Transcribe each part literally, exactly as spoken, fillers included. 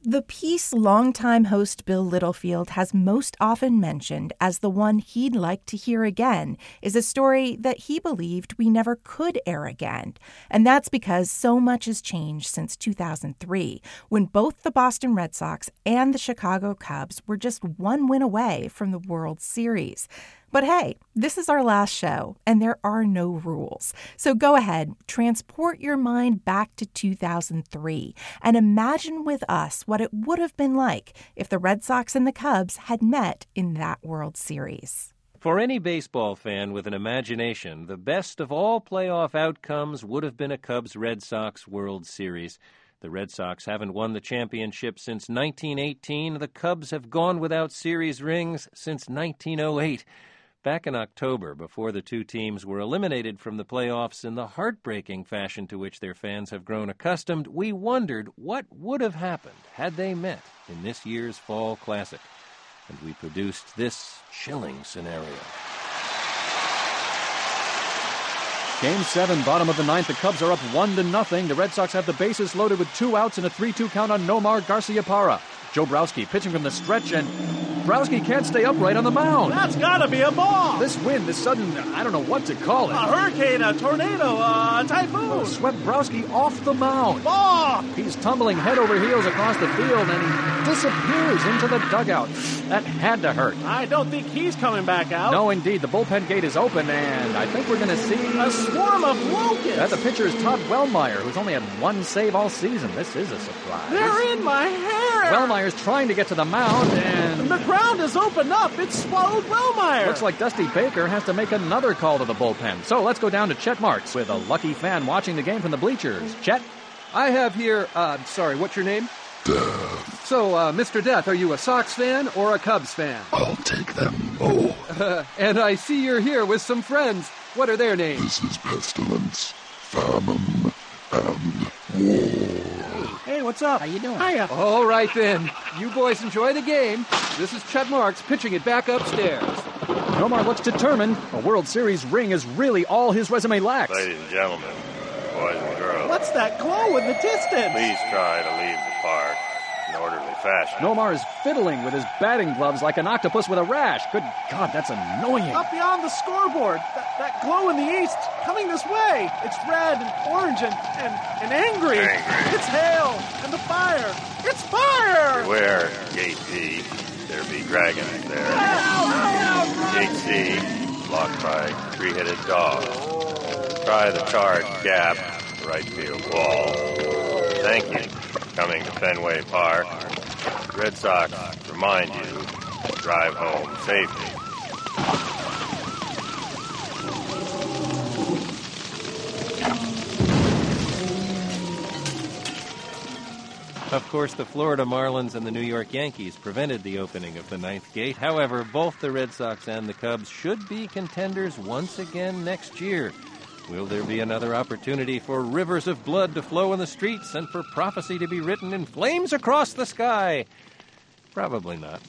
The piece longtime host Bill Littlefield has most often mentioned as the one he'd like to hear again is a story that he believed we never could air again. And that's because so much has changed since two thousand three, when both the Boston Red Sox and the Chicago Cubs were just one win away from the World Series. But hey, this is our last show, and there are no rules. So go ahead, transport your mind back to two thousand three, and imagine with us what it would have been like if the Red Sox and the Cubs had met in that World Series. For any baseball fan with an imagination, the best of all playoff outcomes would have been a Cubs-Red Sox World Series. The Red Sox haven't won the championship since nineteen eighteen. The Cubs have gone without series rings since nineteen oh eight. Back in October, before the two teams were eliminated from the playoffs in the heartbreaking fashion to which their fans have grown accustomed, we wondered what would have happened had they met in this year's Fall Classic. And we produced this chilling scenario. Game seven, bottom of the ninth. The Cubs are up one to nothing. The Red Sox have the bases loaded with two outs and a three two count on Nomar Garciaparra. Joe Browski pitching from the stretch, and Browski can't stay upright on the mound. That's gotta be a ball. This wind, this sudden, I don't know what to call it. A hurricane, a tornado, a typhoon. Oh, swept Browski off the mound. Ball. He's tumbling head over heels across the field, and he disappears into the dugout. That had to hurt. I don't think he's coming back out. No, indeed. The bullpen gate is open, and I think we're going to see a swarm of locusts. Yeah, the pitcher is Todd Wellmeyer, who's only had one save all season. This is a surprise. They're in my hair. Wellmeyer's trying to get to the mound, and the ground is opened up. It's swallowed Wellmeyer. Looks like Dusty Baker has to make another call to the bullpen. So let's go down to Chet Marks with a lucky fan watching the game from the bleachers. Chet? I have here, uh, sorry, what's your name? Death. So, uh, Mister Death, are you a Sox fan or a Cubs fan? I'll take them both. Uh, and I see you're here with some friends. What are their names? This is pestilence, famine, and war. Hey, what's up? How you doing? Hiya. All right, then. You boys enjoy the game. This is Chet Marks pitching it back upstairs. Nomar looks determined. A World Series ring is really all his resume lacks. Ladies and gentlemen, boys and girls. What's that glow in the distance? Please try to leave the park in orderly fashion. Nomar is fiddling with his batting gloves like an octopus with a rash. Good God, that's annoying. Up beyond the scoreboard, that, that glow in the east, coming this way. It's red and orange and, and, and angry. Angry. It's hail and the fire. It's fire! Beware, Gate D. There be dragons there. Gate C, blocked by three-headed dogs. Try the charred gap, the right field wall. Thank you for coming to Fenway Park. Red Sox remind you to drive home safely. Of course, the Florida Marlins and the New York Yankees prevented the opening of the ninth gate. However, both the Red Sox and the Cubs should be contenders once again next year. Will there be another opportunity for rivers of blood to flow in the streets and for prophecy to be written in flames across the sky? Probably not.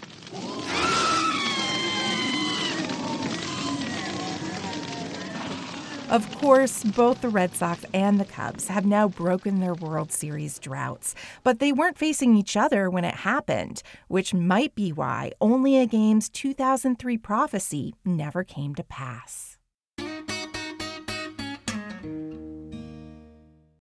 Of course, both the Red Sox and the Cubs have now broken their World Series droughts, but they weren't facing each other when it happened, which might be why only a game's two thousand three prophecy never came to pass.